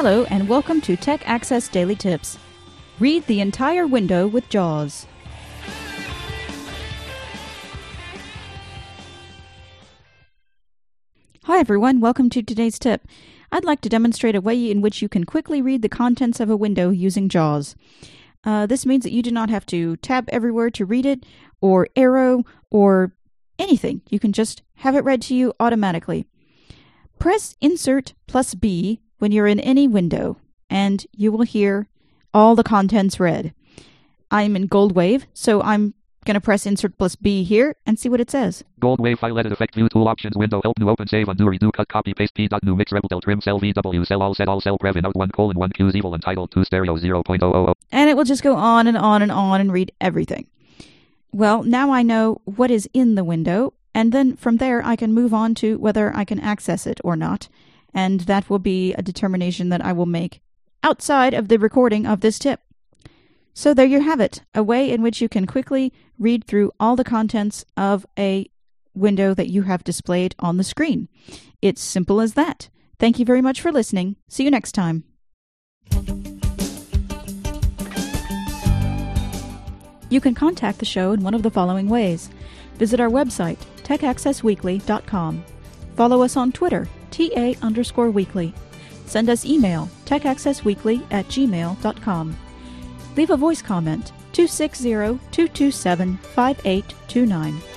Hello and welcome to Tech Access Daily Tips. Read the entire window with JAWS. Hi everyone, welcome to today's tip. I'd like to demonstrate a way in which you can quickly read the contents of a window using JAWS. This means that you do not have to tab everywhere to read it, or arrow, or anything. You can just have it read to you automatically. Press Insert plus B when you're in any window, and you will hear all the contents read. I'm in Goldwave, so I'm going to press Insert plus B here and see what it says. Goldwave file edit effect view tool options window help new open save undo redo cut copy paste p dot new mix rebel del trim cell vw cell all set all cell previn out 1:1 q's evil entitled 2 stereo 0.000. And it will just go on and on and on and read everything. Well, now I know what is in the window, and then from there I can move on to whether I can access it or not. And that will be a determination that I will make outside of the recording of this tip. So there you have it, a way in which you can quickly read through all the contents of a window that you have displayed on the screen. It's simple as that. Thank you very much for listening. See you next time. You can contact the show in one of the following ways. Visit our website, techaccessweekly.com. Follow us on Twitter, TA_weekly. Send us email, techaccessweekly@gmail.com. Leave a voice comment, 260-227-5829.